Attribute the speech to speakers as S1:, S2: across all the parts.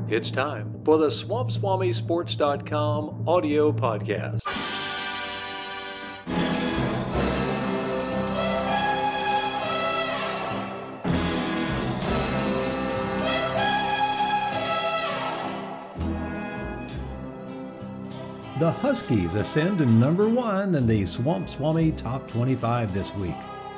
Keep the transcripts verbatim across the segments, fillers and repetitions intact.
S1: It's time for the Swamp Swami Sports dot com audio podcast. The Huskies ascend to number one in the Swamp Swami Top twenty-five this week.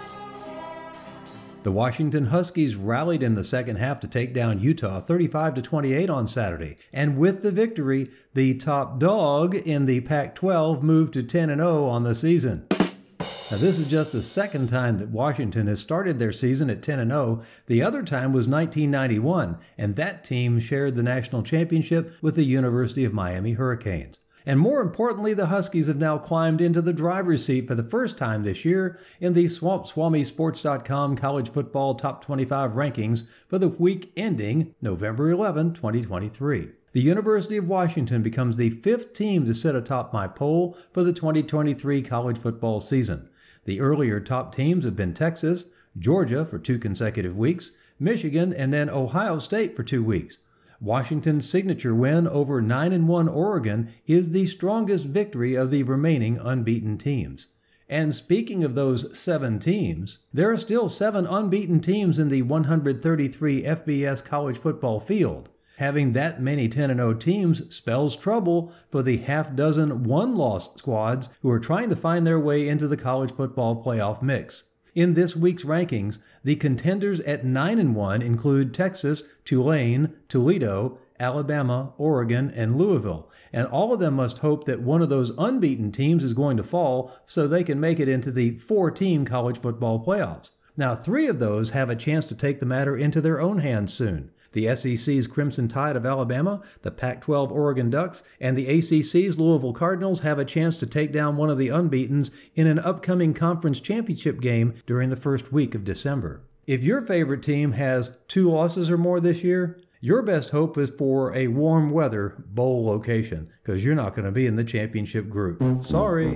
S1: The Washington Huskies rallied in the second half to take down Utah thirty-five to twenty-eight on Saturday, and with the victory, the top dog in the Pac twelve moved to ten and oh on the season. Now, this is just the second time that Washington has started their season at ten and oh. The other time was nineteen ninety-one, and that team shared the national championship with the University of Miami Hurricanes. And more importantly, the Huskies have now climbed into the driver's seat for the first time this year in the Swamp Swami Sports dot com College Football Top twenty-five rankings for the week ending November eleventh, twenty twenty-three. The University of Washington becomes the fifth team to sit atop my poll for the twenty twenty-three college football season. The earlier top teams have been Texas, Georgia for two consecutive weeks, Michigan, and then Ohio State for two weeks. Washington's signature win over nine and one Oregon is the strongest victory of the remaining unbeaten teams. And speaking of those seven teams, there are still seven unbeaten teams in the one hundred thirty-three F B S college football field. Having that many ten and oh teams spells trouble for the half-dozen one-loss squads who are trying to find their way into the college football playoff mix. In this week's rankings, the contenders at nine and one include Texas, Tulane, Toledo, Alabama, Oregon, and Louisville, and all of them must hope that one of those unbeaten teams is going to fall so they can make it into the four-team college football playoffs. Now, three of those have a chance to take the matter into their own hands soon. The S E C's Crimson Tide of Alabama, the Pac twelve Oregon Ducks, and the A C C's Louisville Cardinals have a chance to take down one of the unbeatens in an upcoming conference championship game during the first week of December. If your favorite team has two losses or more this year, your best hope is for a warm weather bowl location, because you're not going to be in the championship group. Sorry.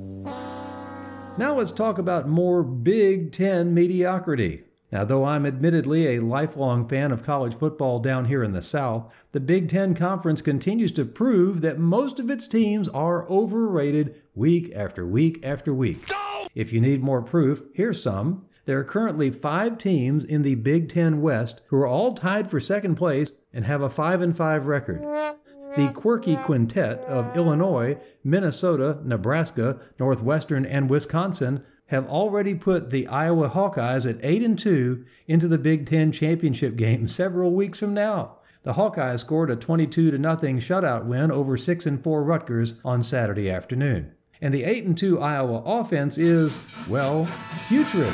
S1: Now let's talk about more Big Ten mediocrity. Now, though I'm admittedly a lifelong fan of college football down here in the South, the Big Ten Conference continues to prove that most of its teams are overrated week after week after week. Go! If you need more proof, here's some. There are currently five teams in the Big Ten West who are all tied for second place and have a five and five record. The quirky quintet of Illinois, Minnesota, Nebraska, Northwestern, and Wisconsin have already put the Iowa Hawkeyes at eight and two into the Big Ten championship game several weeks from now. The Hawkeyes scored a twenty-two to nothing shutout win over six and four Rutgers on Saturday afternoon. And the eight and two Iowa offense is, well, putrid.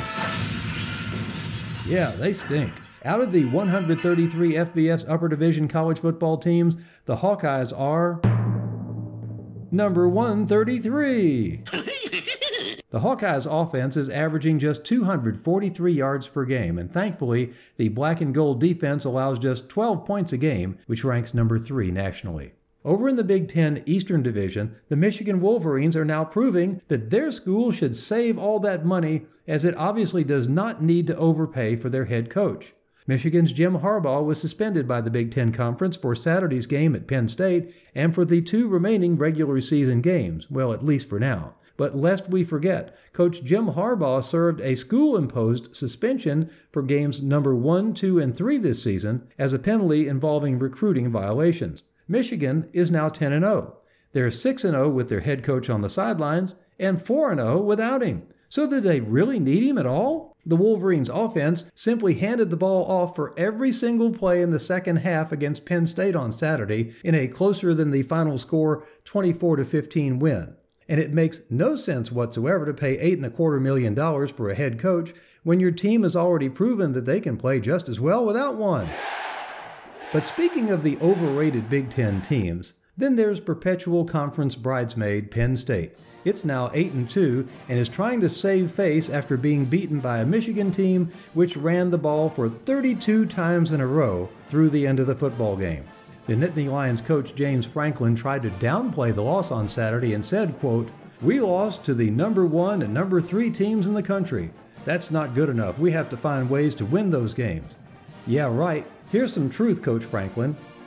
S1: Yeah, they stink. Out of the one hundred thirty-three F B S Upper Division college football teams, the Hawkeyes are number one thirty-three. The Hawkeyes' offense is averaging just two hundred forty-three yards per game, and thankfully, the black and gold defense allows just twelve points a game, which ranks number three nationally. Over in the Big Ten Eastern Division, the Michigan Wolverines are now proving that their school should save all that money, as it obviously does not need to overpay for their head coach. Michigan's Jim Harbaugh was suspended by the Big Ten Conference for Saturday's game at Penn State and for the two remaining regular season games, well, at least for now. But lest we forget, Coach Jim Harbaugh served a school-imposed suspension for games number one, two, and three this season as a penalty involving recruiting violations. Michigan is now ten and oh. They're six and oh with their head coach on the sidelines and four and oh without him. So did they really need him at all? The Wolverines' offense simply handed the ball off for every single play in the second half against Penn State on Saturday in a closer than the final score twenty-four to fifteen win. And it makes no sense whatsoever to pay eight and a quarter million dollars for a head coach when your team has already proven that they can play just as well without one. But speaking of the overrated Big Ten teams, then there's perpetual conference bridesmaid Penn State. It's now eight and two and is trying to save face after being beaten by a Michigan team which ran the ball for thirty-two times in a row through the end of the football game. The Nittany Lions coach James Franklin tried to downplay the loss on Saturday and said, quote, "We lost to the number one and number three teams in the country. That's not good enough. We have to find ways to win those games." Yeah, right. Here's some truth, Coach Franklin.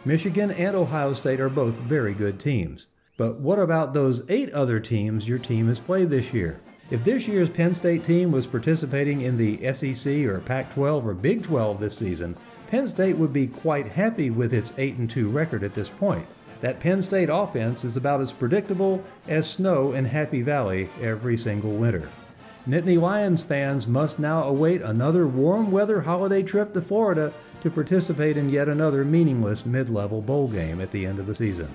S1: Michigan and Ohio State are both very good teams. But what about those eight other teams your team has played this year? If this year's Penn State team was participating in the S E C or Pac twelve or Big twelve this season, Penn State would be quite happy with its eight and two record at this point. That Penn State offense is about as predictable as snow in Happy Valley every single winter. Nittany Lions fans must now await another warm weather holiday trip to Florida to participate in yet another meaningless mid-level bowl game at the end of the season.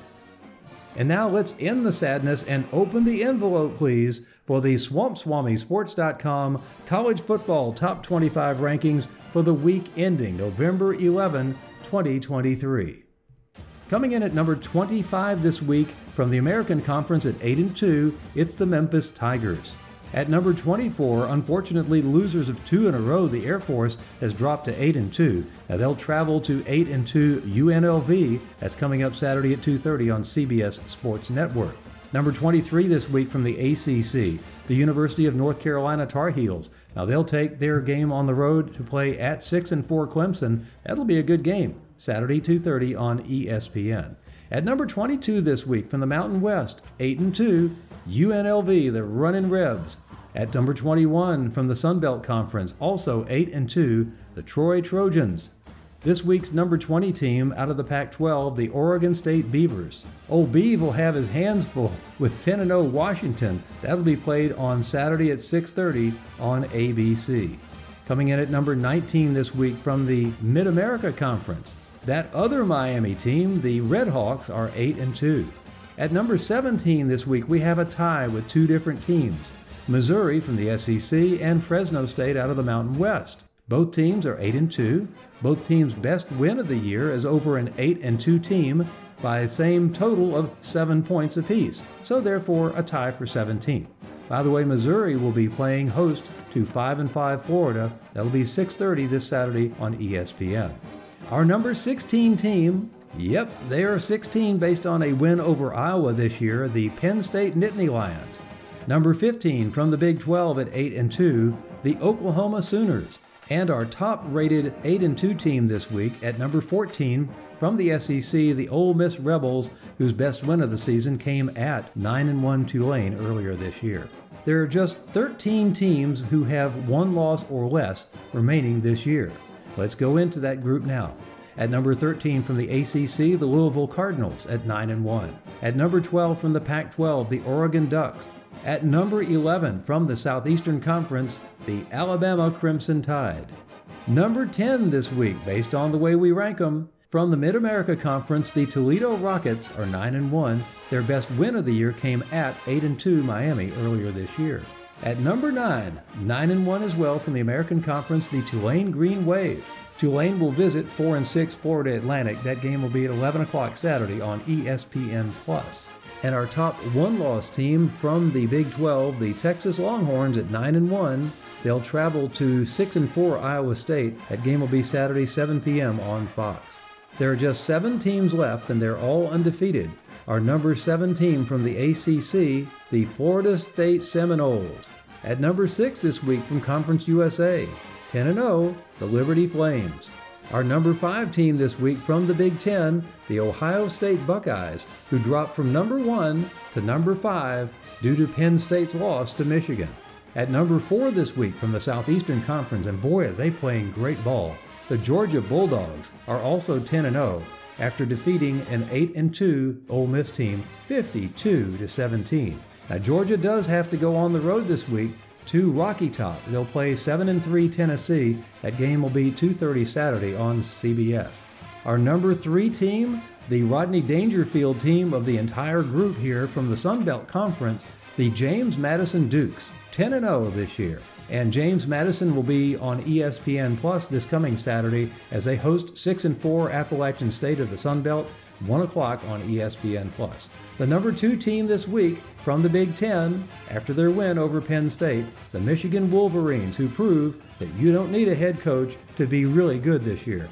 S1: And now let's end the sadness and open the envelope, please, for the Swamp Swami Sports dot com College Football Top twenty-five rankings for the week ending November eleventh, twenty twenty-three. Coming in at number twenty-five this week from the American Conference at eight and two, it's the Memphis Tigers. At number twenty-four, unfortunately losers of two in a row, the Air Force has dropped to eight and two. Now they'll travel to eight and two U N L V. That's coming up Saturday at two thirty on C B S Sports Network. Number twenty-three this week from the A C C, the University of North Carolina Tar Heels. Now they'll take their game on the road to play at six and four Clemson. That'll be a good game. Saturday two thirty on E S P N. At number twenty-two this week from the Mountain West, eight and two, U N L V, the Runnin' Rebs. At number twenty-one from the Sun Belt Conference, also eight and two, the Troy Trojans. This week's number twenty team out of the Pac twelve, the Oregon State Beavers. Old Beav will have his hands full with ten and oh Washington. That'll be played on Saturday at six thirty on A B C. Coming in at number nineteen this week from the Mid-America Conference, that other Miami team, the Red Hawks, are eight and two. At number seventeen this week, we have a tie with two different teams. Missouri from the S E C and Fresno State out of the Mountain West. Both teams are eight and two. Both teams' best win of the year is over an eight and two team by the same total of seven points apiece. So therefore, a tie for seventeenth. By the way, Missouri will be playing host to five and five Florida. That'll be six thirty this Saturday on E S P N. Our number sixteen team, yep, they are sixteen based on a win over Iowa this year, the Penn State Nittany Lions. Number fifteen from the Big twelve at eight and two, the Oklahoma Sooners. And our top-rated eight and two team this week at number fourteen from the S E C, the Ole Miss Rebels, whose best win of the season came at nine and one Tulane earlier this year. There are just thirteen teams who have one loss or less remaining this year. Let's go into that group now. At number thirteen from the A C C, the Louisville Cardinals at nine and one. At number twelve from the Pac twelve, the Oregon Ducks. At number eleven from the Southeastern Conference, the Alabama Crimson Tide. Number ten this week, based on the way we rank them, from the Mid-America Conference, the Toledo Rockets are nine and one. Their best win of the year came at eight and two Miami earlier this year. At number nine, nine and one as well from the American Conference, the Tulane Green Wave. Tulane will visit four and six Florida Atlantic. That game will be at eleven o'clock Saturday on E S P N plus. And our top one-loss team from the Big twelve, the Texas Longhorns at nine and one. They'll travel to six and four Iowa State. That game will be Saturday, seven p.m. on Fox. There are just seven teams left, and they're all undefeated. Our number seven team from the A C C, the Florida State Seminoles. At number six this week from Conference U S A, ten and oh, the Liberty Flames. Our number five team this week from the Big Ten, the Ohio State Buckeyes, who dropped from number one to number five due to Penn State's loss to Michigan. At number four this week from the Southeastern Conference, and boy are they playing great ball, the Georgia Bulldogs are also ten and oh after defeating an eight and two Ole Miss team fifty-two to seventeen. Now Georgia does have to go on the road this week to Rocky Top. They'll play seven and three Tennessee. That game will be two thirty Saturday on C B S. Our number three team, the Rodney Dangerfield team of the entire group here from the Sun Belt Conference, the James Madison Dukes, ten and oh this year. And James Madison will be on E S P N Plus this coming Saturday as they host six and four Appalachian State of the Sun Belt, one o'clock on E S P N Plus. The number two team this week from the Big Ten, after their win over Penn State, the Michigan Wolverines, who prove that you don't need a head coach to be really good this year.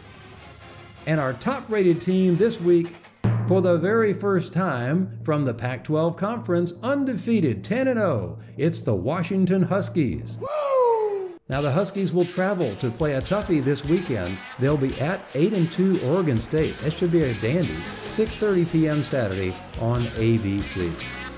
S1: And our top-rated team this week, for the very first time from the Pac twelve Conference, undefeated ten and oh, it's the Washington Huskies. Woo! Now the Huskies will travel to play a toughie this weekend. They'll be at eight and two Oregon State. That should be a dandy. six thirty p.m. Saturday on A B C.